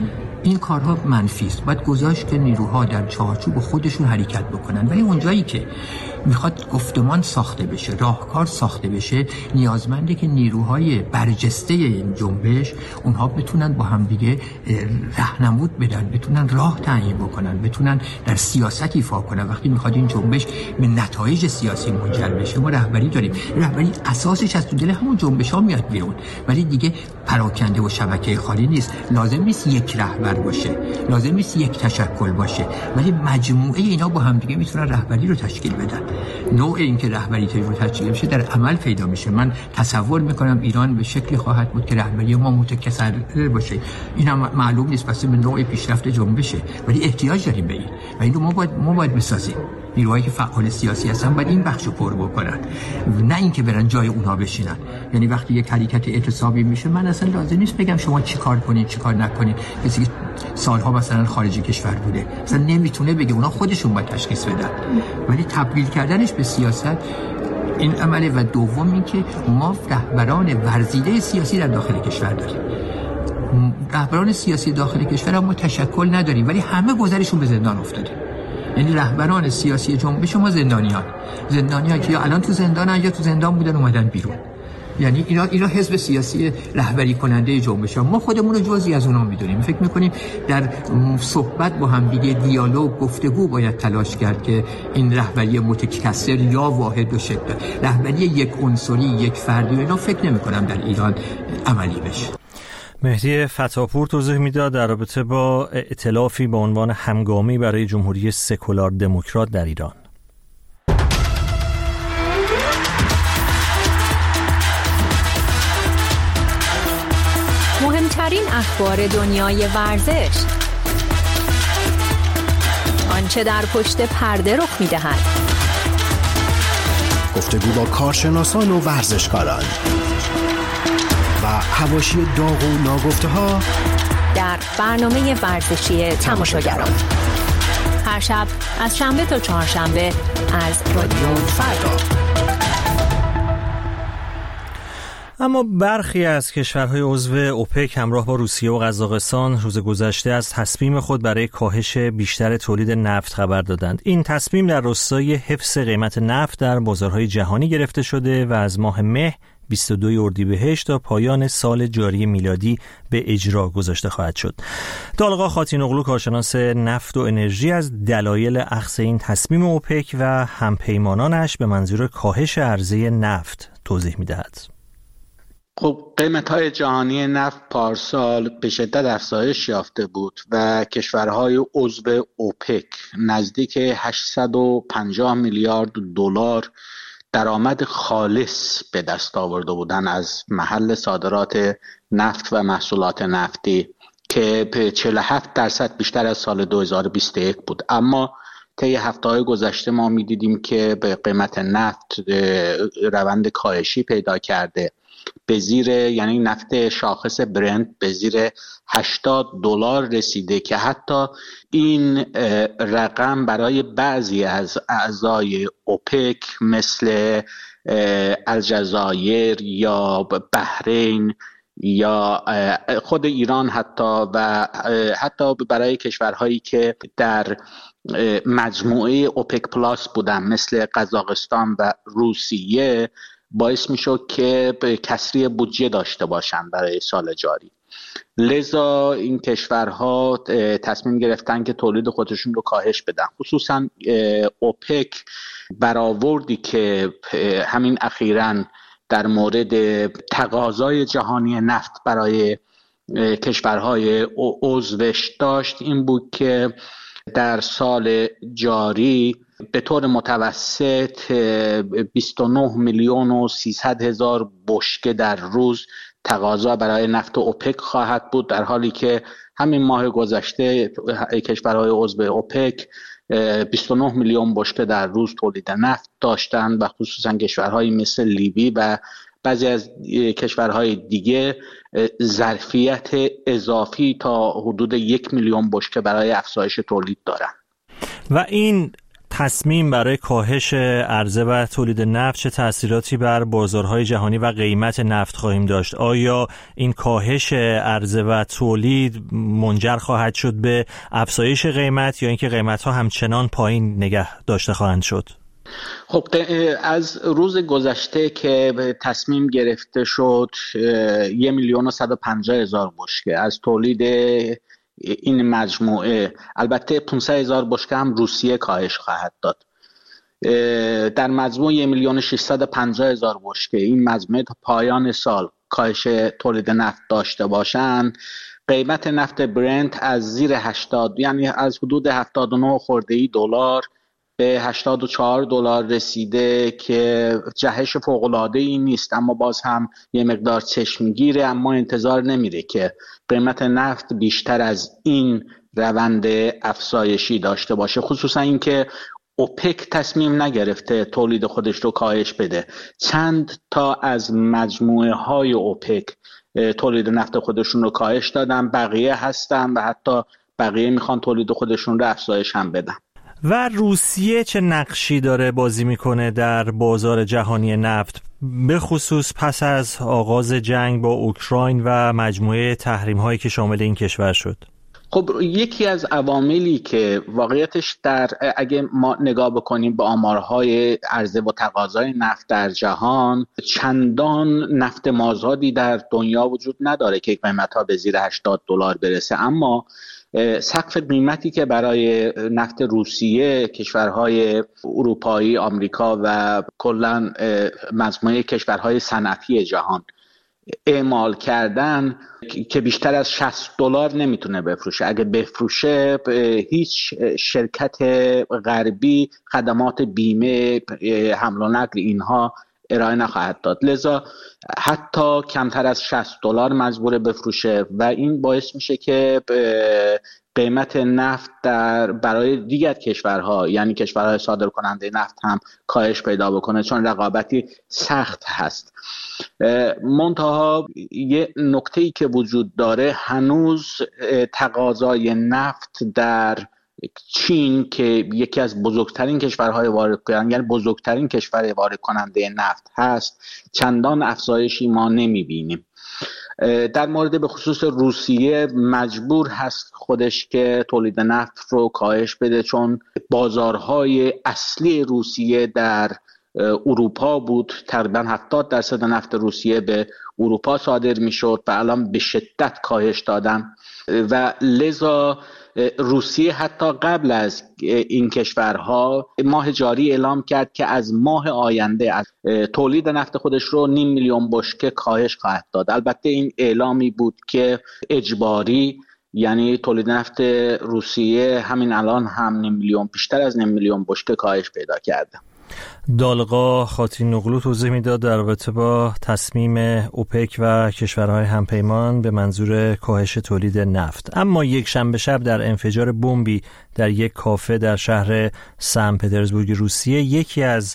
این کارها منفی است. باید گذاشت که نیروها در چارچوب خودشون حرکت بکنن، ولی اونجایی که میخواد گفتمان ساخته بشه، راهکار ساخته بشه، نیازمنده که نیروهای برجسته این جنبش اونها بتونن با هم دیگه راهنمود بدن، بتونن راه تعیین بکنن، بتونن در سیاست ایفا کنن. وقتی میخواد این جنبش به نتایج سیاسی منجر بشه، ما رهبری داریم. رهبری اساسش از تو دل همون جنبش ها میاد بیرون، ولی دیگه پراکنده و شبکه خالی نیست. لازم نیست یک رهبر باشه، لازم نیست یک تشکل باشه، ولی مجموعه اینا با هم دیگه میتونن رهبری رو تشکیل بدن. نوع این که رهبری رو تشکیل بشه در عمل پیدا میشه. من تصور میکنم ایران به شکلی خواهد بود که رهبری ما متکثر باشه. این هم معلوم نیست، پس به نوع پیشرفت جنبشه، ولی احتیاج داریم به این و اینو ما باید ما باید بسازیم. نیروهایی که فعال سیاسی هستن باید این بخشو پر بکنن، نه اینکه برن جای اونها بشینن. یعنی وقتی یک حرکت اعتصابی میشه، من اصلا لازم نیست بگم شما چی کار کنید چی کار نکنید. کسی که سالها مثلا خارج کشور بوده اصلا نمیتونه بگه، اونا خودشون باید تشخیص بدن. ولی تبدیل کردنش به سیاست این عمله. و دوم این که ما رهبران ورزیده سیاسی در داخل کشور داریم. رهبران سیاسی داخل کشور هم ما تشکل نداریم، ولی همه گذرشون به زندان افتاده. یعنی رهبران سیاسی جنبش ما زندانیان زندانیان که یا الان تو زندانن یا تو زندان بودن اومدن بیرون. یعنی اینا اینا حزب سیاسی رهبری کننده جنبش ها. ما خودمون رو جزئی از اونها میدونیم. فکر میکنیم در صحبت با هم دیگه، دیالوگ، گفتگو باید تلاش کرد که این رهبری متکثر یا واحد و شکل رهبری یک عنصری یک فردی اینا فکر نمیکنم در ایران عملی بشه. مهدی فتاپور توضیح میداد در رابطه با ائتلافی با عنوان همگامی برای جمهوری سکولار دموکرات در ایران. مهمترین اخبار دنیای ورزش، آنچه در پشت پرده رخ می‌دهد، گفتگو با کارشناسان و ورزشکاران و حواشی داغ و ناگفته ها در برنامه ورزشی تماشاگران، هر شب از شنبه تا چهارشنبه از رادیو فردا. اما برخی از کشورهای عضو اوپک همراه با روسیه و قزاقستان روز گذشته از تصمیم خود برای کاهش بیشتر تولید نفت خبر دادند. این تصمیم در راستای حفظ قیمت نفت در بازارهای جهانی گرفته شده و از ماه مه بیست و دو اردیبهشت تا پایان سال جاری میلادی به اجرا گذاشته خواهد شد. دالقا خاتینوغلو کارشناس نفت و انرژی از دلایل اخذ این تصمیم اوپک و همپیمانانش به منظور کاهش عرضه نفت توضیح می‌دهد. خب قیمت‌های جهانی نفت پارسال به شدت افزایش یافته بود و کشورهای عضو اوپک نزدیک هشتصد و پنجاه میلیارد دلار درآمد خالص به دست آورده بودن از محل صادرات نفت و محصولات نفتی که به چهل و هفت درصد بیشتر از سال دو هزار و بیست و یک بود. اما طی هفته‌های گذشته ما می‌دیدیم که به قیمت نفت روند کاهشی پیدا کرده، به زیر یعنی نفت شاخص برنت به زیر هشتاد دلار رسیده که حتی این رقم برای بعضی از اعضای اوپک مثل الجزایر یا بحرین یا خود ایران حتی و حتی برای کشورهایی که در مجموعه اوپک پلاس بودن مثل قزاقستان و روسیه باعث میشد که کسری بودجه داشته باشن برای سال جاری. لذا این کشورها تصمیم گرفتن که تولید خودشون رو کاهش بدن. خصوصا اوپک برآوردی که همین اخیراً در مورد تقاضای جهانی نفت برای کشورهای عضوش داشت این بود که در سال جاری به طور متوسط بیست و نه میلیون و سیصد هزار بشکه در روز تقاضا برای نفت اوپک خواهد بود، در حالی که همین ماه گذشته کشورهای عضو اوپک بیست و نه میلیون بشکه در روز تولید نفت داشتند و خصوصا کشورهایی مثل لیبی و بعضی از کشورهای دیگه ظرفیت اضافی تا حدود یک میلیون بشکه برای افزایش تولید دارند. و این تصمیم برای کاهش عرضه و تولید نفت چه تأثیراتی بر بازارهای جهانی و قیمت نفت خواهیم داشت؟ آیا این کاهش عرضه و تولید منجر خواهد شد به افزایش قیمت یا اینکه قیمت‌ها همچنان پایین نگه داشته خواهند شد؟ خب از روز گذشته که تصمیم گرفته شد یک میلیون و صد و پنجاه هزار بشکه از تولید این مجموعه، البته پانصد هزار بشکه هم روسیه کاهش خواهد داد، در مجموع یک میلیون و ششصد و پنجاه هزار بشکه این مجموعه تا پایان سال کاهش تولید نفت داشته باشند، قیمت نفت برنت از زیر هشتاد، یعنی از حدود هفتاد و نه خورده‌ای دلار به هشتاد و چهار دلار رسیده که جهش فوق‌العاده‌ای نیست، اما باز هم یه مقدار چشمگیره. اما انتظار نمیره که قیمت نفت بیشتر از این روند افزایشی داشته باشه، خصوصا اینکه اوپک تصمیم نگرفته تولید خودش رو کاهش بده. چند تا از مجموعه های اوپک تولید نفت خودشون رو کاهش دادن، بقیه هستن و حتی بقیه میخوان تولید خودشون رو افزایش هم بدن. و روسیه چه نقشی داره بازی میکنه در بازار جهانی نفت، به خصوص پس از آغاز جنگ با اوکراین و مجموعه تحریم هایی که شامل این کشور شد؟ خب یکی از عواملی که واقعیتش در اگه ما نگاه بکنیم به آمارهای عرضه و تقاضای نفت در جهان، چندان نفت مازادی در دنیا وجود نداره که قیمت‌ها به زیر هشتاد دلار برسه، اما سقف قیمتی که برای نفت روسیه، کشورهای اروپایی، آمریکا و کلاً مجموعه کشورهای صنعتی جهان اعمال کردن که بیشتر از شصت دلار نمیتونه بفروشه. اگه بفروشه هیچ شرکت غربی خدمات بیمه، حمل و نقل اینها ارائه نخواهد داد، لذا حتی کمتر از شصت دلار مجبور بفروشه و این باعث میشه که قیمت نفت در برای دیگر کشورها، یعنی کشورهای صادر کننده نفت هم کاهش پیدا بکنه، چون رقابتی سخت هست. منتها یه نکته‌ای که وجود داره، هنوز تقاضای نفت در چین که یکی از بزرگترین کشورهای وارد کننده، یعنی بزرگترین کشور وارد کننده نفت هست، چندان افزایشی ما نمیبینیم. در مورد به خصوص روسیه مجبور هست خودش که تولید نفت رو کاهش بده، چون بازارهای اصلی روسیه در اروپا بود، تقریبا هفتاد درصد نفت روسیه به اروپا صادر میشد و الان به شدت کاهش دادن و لذا روسیه حتی قبل از این کشورها ماه جاری اعلام کرد که از ماه آینده از تولید نفت خودش رو نیم میلیون بشکه کاهش خواهد داد. البته این اعلامی بود که اجباری، یعنی تولید نفت روسیه همین الان هم نیم میلیون، بیشتر از نیم میلیون بشکه کاهش پیدا کرده. دالقا خاتین نقلو توضیح میداد در رابطه با تصمیم اوپک و کشورهای همپیمان به منظور کاهش تولید نفت. اما یک شنبه شب در انفجار بمبی در یک کافه در شهر سن پترزبورگ روسیه، یکی از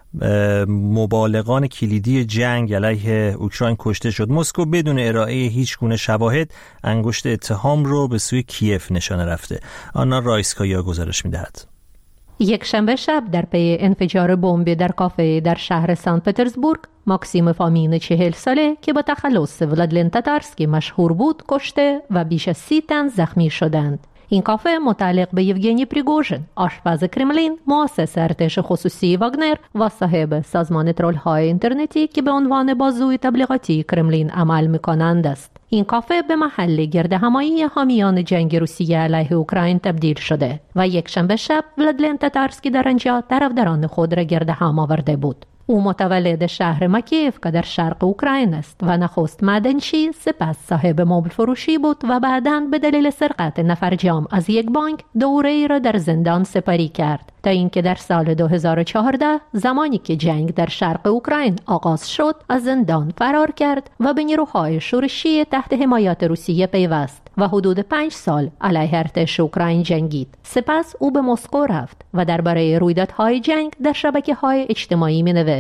مبالغان کلیدی جنگ علیه اوکراین کشته شد. مسکو بدون ارائه هیچ گونه شواهد انگشت اتهام رو به سوی کیف نشانه رفته. آنا رایسکایا گزارش میدهد. یک شنبه شب در پی انفجار بمب در کافه در شهر سن پترزبورگ، ماکسیم فامین چهل ساله که با تخلص ولادیمیر تاتارسکی مشهور بود کشته و بیش از سی تن زخمی شدند. این کافه متعلق به یوگنی پریگوژن، آشپز کرملین، مؤسس ارتش خصوصی واگنر و صاحب سازمان ترول‌های اینترنتی که به عنوان بازوی تبلیغاتی کرملین عمل می‌کنند است. این کافه به محل گردهمایی حامیان جنگ روسیه علیه اوکراین تبدیل شده و یک شنبه شب ولادیمیر تاتارسکی در آنجا طرفداران خود را گردهم آورده بود. او متولد شهر مکیف که در شرق اوکراین است و نخست معدنچی، سپس صاحب مبل فروشی بود و بعداً به دلیل سرقت نفرجام از یک بانک دوره‌ای را در زندان سپری کرد تا اینکه در سال دو هزار و چهارده زمانی که جنگ در شرق اوکراین آغاز شد از زندان فرار کرد و به نیروهای شورشی تحت حمایت روسیه پیوست و حدود پنج سال علیه ارتش اوکراین جنگید. سپس او به مسکو رفت و درباره رویدادهای جنگ در شبکه‌های اجتماعی می‌نوشت.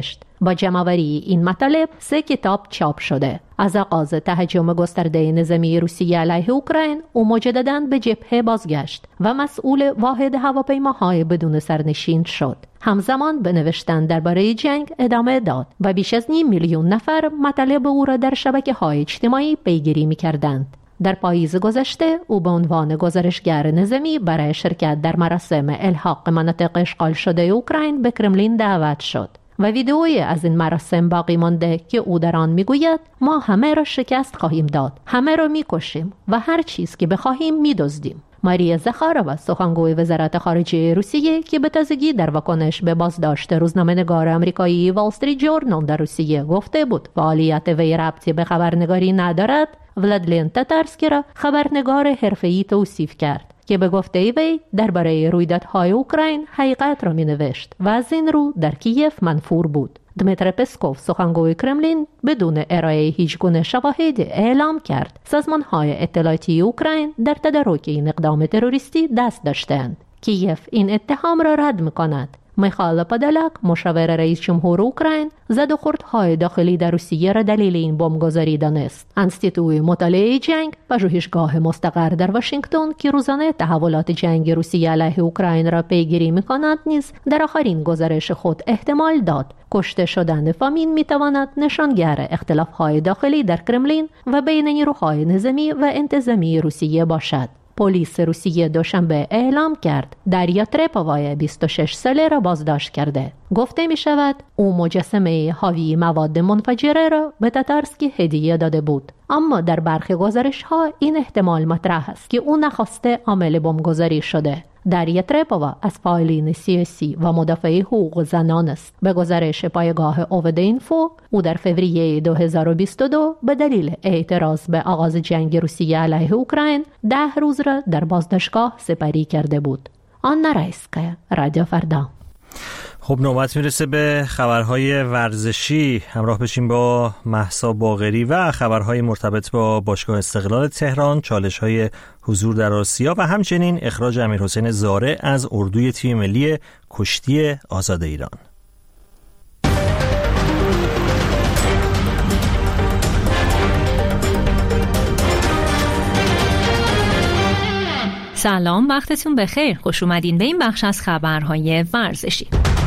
با جمع‌آوری این مطالب سه کتاب چاپ شده. از آغاز تهاجم گسترده نظامی روسیه علیه اوکراین، او مجدداً به جبهه بازگشت و مسئول واحد هواپیماهای بدون سرنشین شد. همزمان به نوشتن درباره جنگ ادامه داد و بیش از نیم میلیون نفر مطالب او را در شبکه‌های اجتماعی پیگیری می‌کردند. در پاییز گذشته او به عنوان گزارشگر نظامی برای شرکت در مراسم الحاق مناطق اشغال شده اوکراین به کرملین دعوت شد و ویدئویی از این مراسم باقی مانده که او در آن میگوید ما همه را شکست خواهیم داد، همه را میکشیم و هر چیز که بخواهیم میدزدیم. ماریا زخارova، سخنگوی وزارت خارجه روسیه که به تازگی در واکنش به بازداشت روزنامه‌نگار آمریکایی وال استریت ژورنال در روسیه گفته بود فعالیت وی ربطی به خبرنگاری ندارد، ولادلین تاتارسکی را خبرنگار حرفه‌ای توصیف کرد که به گفته وی درباره رویدادهای اوکراین حقیقت را می‌نوشت و از این رو در کیف منفور بود. دمیتر پسکوف، سخنگوی کرملین، بدون ارائه هیچ گونه شواهدی اعلام کرد سازمان‌های اطلاعاتی اوکراین در تدارک این اقدام تروریستی دست داشتند. کیف این اتهام را رد می‌کند. میخائیل پادالاک، مشاور رئیس جمهور اوکراین، زد و خوردهای داخلی در روسیه را دلیل این بمبگذاری دانست. انستیتوی مطالعه جنگ، پژوهشگاه مستقر در واشنگتن که روزانه تحولات جنگ روسیه علیه اوکراین را پیگیری می‌کند، نیز در آخرین گزارش خود احتمال داد کشته شدن فامین میتواند نشانگر اختلاف‌های داخلی در کرملین و بین نیروهای نظامی و انتظامی روسیه باشد. پلیس روسیه دوشنبه اعلام کرد داریا ترپووای بیست و شش ساله را بازداشت کرده. گفته می شود او مجسمه حاوی مواد منفجره را به تاتارسکی هدیه داده بود، اما در برخی گزارش‌ها این احتمال مطرح است که او نخواسته عامل بمبگذاری شده. داریا ترپووا از فعالین سیاسی و مدافع حقوق زنان است. به گزارش پایگاه اوودینفو، او در فوریه دو هزار و بیست و دو به دلیل اعتراض به آغاز جنگ روسیه علیه اوکراین ده روز را در بازداشتگاه سپری کرده بود. آنا رایسکایا، رادیو فردا. خب نوبت میرسه به خبرهای ورزشی. همراه بشیم با مهسا باقری و خبرهای مرتبط با باشگاه استقلال تهران، چالش‌های حضور در آسیا و همچنین اخراج امیرحسین زاره از اردوی تیم ملی کشتی آزاد ایران. سلام، وقتتون بخیر. خوش اومدین به این بخش از خبرهای ورزشی.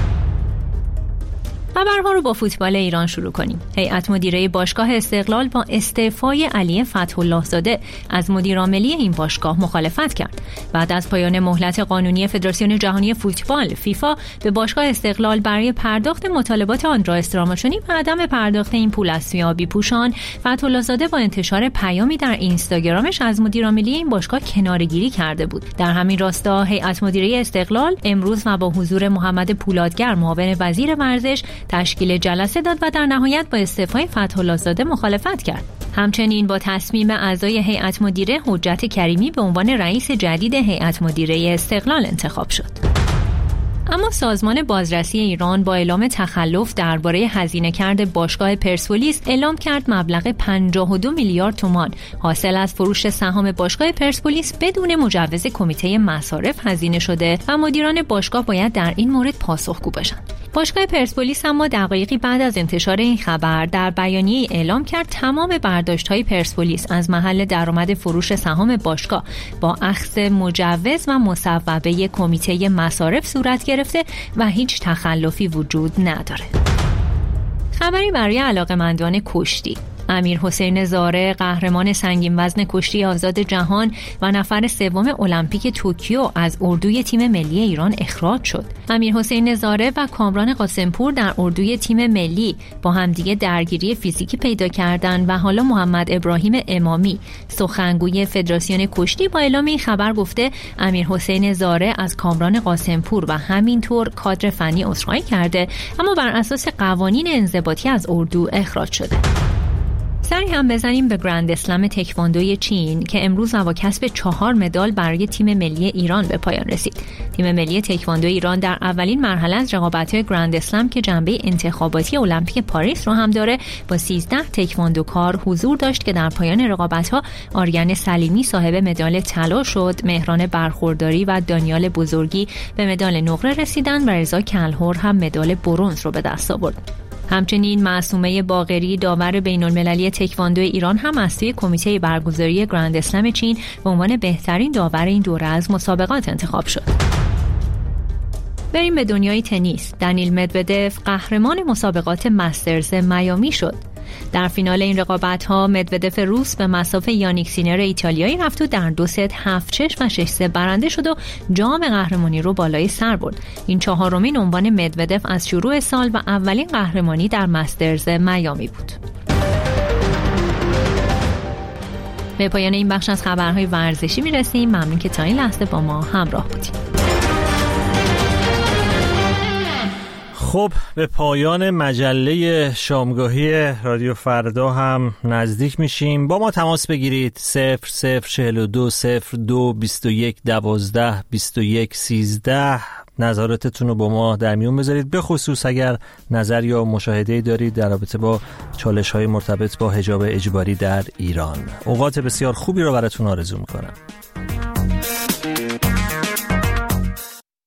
خبرها رو با فوتبال ایران شروع کنیم. هیئت مدیره باشگاه استقلال با استعفای علی فتح‌الله زاده از مدیر عاملی این باشگاه مخالفت کرد. بعد از پایان مهلت قانونی فدراسیون جهانی فوتبال فیفا به باشگاه استقلال برای پرداخت مطالبات آندرا استراماچونی و عدم پرداخت این پول از سوی آبی پوشان، فتح‌الله زاده با انتشار پیامی در اینستاگرامش از مدیر عاملی این باشگاه کناره‌گیری کرده بود. در همین راستا هیئت مدیره استقلال امروز و با حضور محمد پولادگر، معاون وزیر ورزش، تشکیل جلسه داد و در نهایت با استعفای فتح‌الله زاده مخالفت کرد. همچنین با تصمیم اعضای هیئت مدیره حجت کریمی به عنوان رئیس جدید هیئت مدیره استقلال انتخاب شد. اما سازمان بازرسی ایران با اعلام تخلف درباره هزینه کرد باشگاه پرسپولیس اعلام کرد مبلغ پنجاه و دو میلیارد تومان حاصل از فروش سهام باشگاه پرسپولیس بدون مجوز کمیته مصارف هزینه شده و مدیران باشگاه باید در این مورد پاسخگو باشند. باشگاه پرسپولیس اما دقایقی بعد از انتشار این خبر در بیانیه اعلام کرد تمام برداشت‌های پرسپولیس از محل درآمد فروش سهام باشگاه با اخذ مجوز و مصوبه کمیته مصارف صورت گرفته و هیچ تخلفی وجود نداره. خبری برای علاقه‌مندان کشتی. امیرحسین زاره، قهرمان سنگین وزن کشتی آزاد جهان و نفر سوم المپیک توکیو، از اردوی تیم ملی ایران اخراج شد. امیرحسین زاره و کامران قاسمپور در اردوی تیم ملی با همدیگه درگیری فیزیکی پیدا کردند و حالا محمد ابراهیم امامی، سخنگوی فدراسیون کشتی، با اعلام این خبر گفته امیرحسین زاره از کامران قاسمپور و همینطور کادر فنی عذرخواهی کرده، اما بر اساس قوانین انضباطی از اردو اخراج شده. سری هم بزنیم به گرند اسلم تکواندوی چین که امروز با کسب چهار مدال برای تیم ملی ایران به پایان رسید. تیم ملی تکواندو ایران در اولین مرحله از رقابت‌های گرند اسلم که جنبه انتخاباتی المپیک پاریس رو هم داره با سیزده تکواندوکار حضور داشت که در پایان رقابت‌ها آریان سلیمی صاحب مدال طلا شد، مهران برخورداری و دانیال بزرگی به مدال نقره رسیدند و رضا کلهر هم مدال برنز رو به دست آورد. همچنین معصومه باقری داور بین‌المللی تکواندو ایران هم از سوی کمیته برگزاری گرند اسلم چین به عنوان بهترین داور این دوره از مسابقات انتخاب شد. بریم به دنیای تنیس. دنیل مدودف قهرمان مسابقات مسترز میامی شد. در فینال این رقابت‌ها مدودف روس به مصاف یانیک سینر ایتالیایی رفت و در دو ست هفت شش و شش سه برنده شد و جام قهرمانی رو بالای سر برد. این چهارمین عنوان مدودف از شروع سال و اولین قهرمانی در مسترز میامی بود. به پایان این بخش از خبرهای ورزشی میرسیم. ممنون که تا این لحظه با ما همراه بودید. خب به پایان مجله شامگاهی رادیو فردا هم نزدیک میشیم. با ما تماس بگیرید صفر صفر چهل و دو صفر دو بیست و یک دوازده بیست و یک سیزده. نظراتتون رو با ما در میون بذارید، به خصوص اگر نظر یا مشاهده‌ای دارید در رابطه با چالش‌های مرتبط با حجاب اجباری در ایران. اوقات بسیار خوبی رو براتون آرزو میکنم.